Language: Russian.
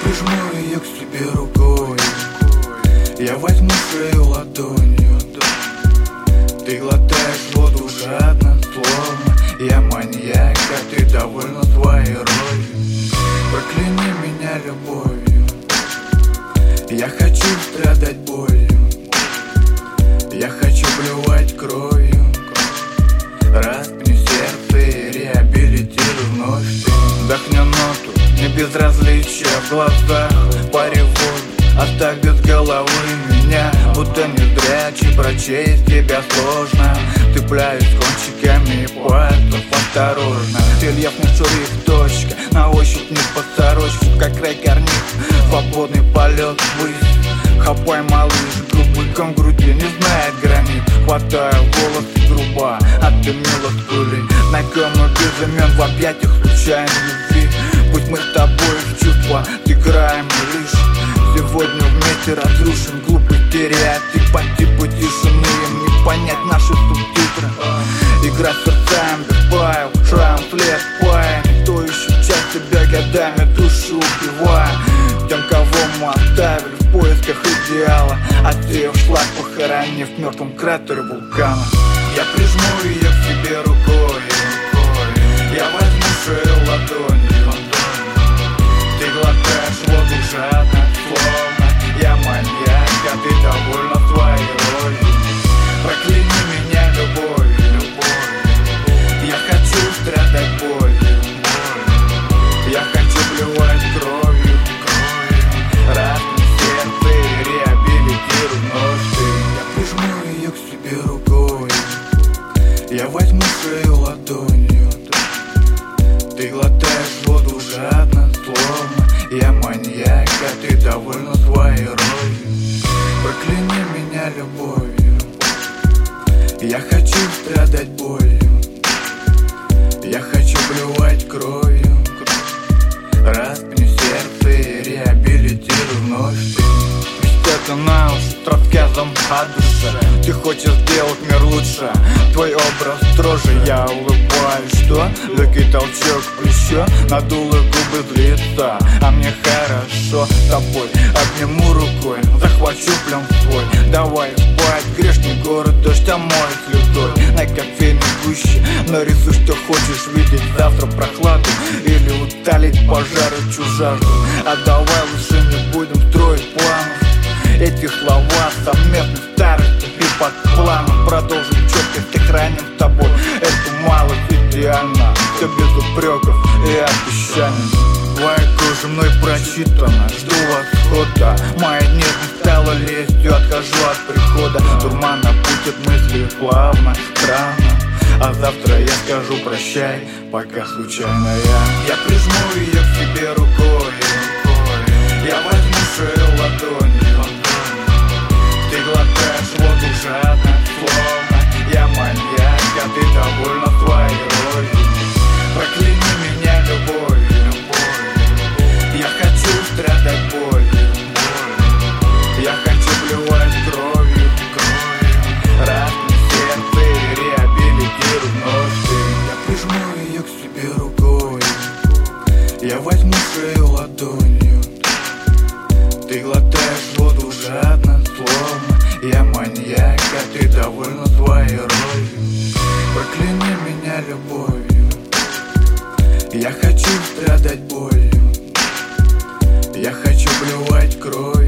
прижму ее к себе рукой, я возьму шею ладонью. Ты глотаешь воду жадно, словно я маньяк, а ты довольна своей ролью. Прокляни меня любовью, я хочу страдать болью, я хочу блевать кровью. Распни сердце и реабилитируй вновь. Ты вдохни ноту, не безразличия в глазах, паре воду, оставь без головы меня. Будто незрячий, прочесть тебя сложно. Цепляюсь кончиками пальцев осторожно. Рельефный шурик, точка, на ощупь не по сорочку, как край карниз, свободный полет ввысь. Хапай, малыш, грубыком в груди не знает границ. Хватаю волосы грубо, а ты мило скули. Знакомый без имен в объятиях случайной любви. Пусть мы с тобой в чувства играем лишь. Сегодня вместе разрушим глупый стереотип по типу тишины. Им не понять наши субтитры. Игра с сердцами без правил, шрам, след, пая. Никто ищет часть себя годами, душу убивая. Тем, кого мы оставили в поисках идеала, отсеяв шлак, похоронив в мертвом кратере вулкана. Я прижму ее к себе рукой, я возьму шею ладонью. Ты глотаешь воду жадно, словно я маньяк, а ты довольна своей ролью. Прокляни меня любовью, я хочу страдать болью, я хочу блевать кровью. Распни сердце и реабилитируй вновь. Я прижму ее к себе рукой, я возьму шею ладонью. Ты глотаешь воду жадно, словно я маньяк, а ты довольна своей ролью. Прокляни меня любовью, я хочу страдать болью, я хочу блевать кровью. Распни сердце и реабилитируй вновь. Это на уши с рассказом о душе. Ты хочешь сделать мир лучше, твой образ строже. Я улыбаюсь, что? Легкий толчок в плечо, надуло губы с лица. А мне хорошо с тобой, обниму рукой, захвачу плен свой. Давай спать, грешный город, дождь омоет слезой. На кофейной гуще нарисуй, что хочешь видеть завтра прохладу или утолить пожары чужаку. А давай лучше не будем строить планов. Эти слова совместной старости и под планом продолжим четко, сохраним с тобой эту малость идеально. Все без упреков и обещаний. Твоя кожа мной прочитана, жду восхода. Моя нежность стала лестью, отхожу от прихода. Дурман опутит мысли плавно, странно. А завтра я скажу прощай, пока случайно я прижму ее к себе рукой, я возьму шею ладонью. Ты глотаешь воду жадно, словно я маньяк, а ты довольна своей ролью. Прокляни меня любовью, я хочу страдать болью, я хочу блевать кровью. Распни сердце и реабилитируй вновь. Я прижму ее к себе рукой, я возьму шею ладонью. Ты глотаешь воду жадно, словно я маньяк, а ты довольна своей ролью. Прокляни меня любовью, я хочу страдать болью, я хочу блевать кровью.